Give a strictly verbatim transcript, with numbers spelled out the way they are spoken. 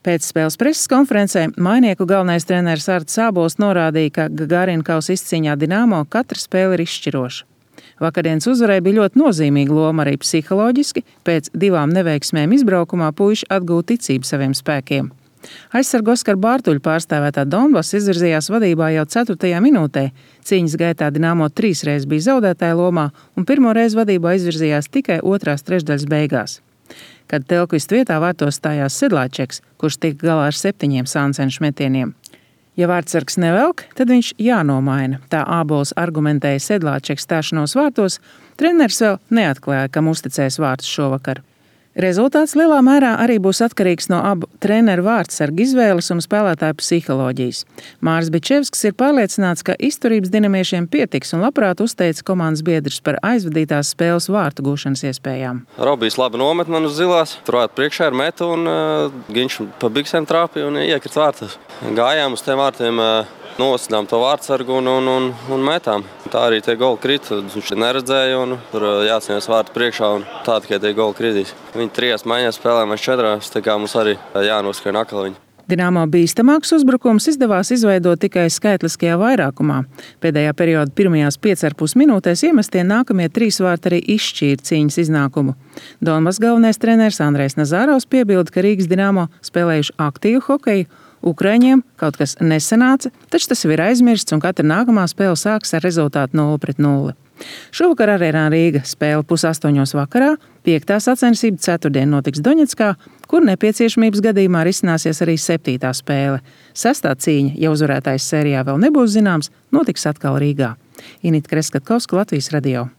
Pēc spēles preses konferencē mainieku galvenais treneris Artis Ābols norādīja, ka Gagarina kausa izcīņā Dinamo katra spēle ir izšķiroša. Vakardienas uzvarai bija ļoti nozīmīga loma arī psiholoģiski. Pēc divām neveiksmēm izbraukumā puiši atgūta ticību saviem spēkiem. Aizsargu Oskaru Bārtuļu pārstāvētā Donbass izvirzījās vadībā jau ceturtajā minūtē. Cīņas gaitā Dinamo trīs reizes bija zaudētāja lomā un pirmo reizi vadībā izvirzījās tikai otrās trešdaļas beigās. Kad Telkvistu vietā vārtos stājās Sedlāčeks, kurš tika galā ar septiņiem Sancenšu metieniem. Ja vārtsargs nevelk, tad viņš jānomaina. Tā Ābols argumentēja Sedlāčeks stāšanos vārtos, treneris vēl neatklāja, kam uzticēs vārtus šovakar. Rezultāts lielā mērā arī būs atkarīgs no abu treneru vārtsargu izvēles un spēlētāju psiholoģijas. Māris Bičevskis ir pārliecināts, ka izturības dinamiešiem pietiks un labprāt uzteica komandas biedrus par aizvadītās spēles vārtu gūšanas iespējām. Robijs labi nomet man uz zilās, turēt priekšā ar metu un uh, viņš pa biksēm trāpīja un iekrita vārtus. Gājām uz tiem vārtiem, uh, nosinām to vārtsargu un, un, un, un metām. Tā arī tie goli krita, viņš neredzēja un tur jācīnās vārtu priekšā un tā tikai tie goli kritīs. Viņi trijās maiņās spēlē, mēs četrās, tā kā mums arī jānoskrien akaliņi. Dinamo bīstamāks uzbrukums izdevās izveidot tikai skaitliskajā vairākumā. Pēdējā perioda pirmajās piecas ar pus minūtēs iemestie nākamie trīs vārti arī izšķīra cīņas iznākumu. Donbass galvenais treneris Andrejs Nazārovs piebilda, ka Rīgas Dinamo spēlējuši aktīvu hokeju. Ukraiņiem kaut kas nesanāca, taču tas ir aizmirsts un katra nākamā spēle sāks ar rezultātu nulle pret nulli. Šovakar Arēnā Rīga spēle pusastoņos vakarā, piektā sacensība ceturtdien notiks Doņetskā, kur nepieciešamības gadījumā risināsies arī septītā spēle. Sestā cīņa, ja uzvarētājs sērijā vēl nebūs zināms, notiks atkal Rīgā. Inita Kreskatkovska, Latvijas radio.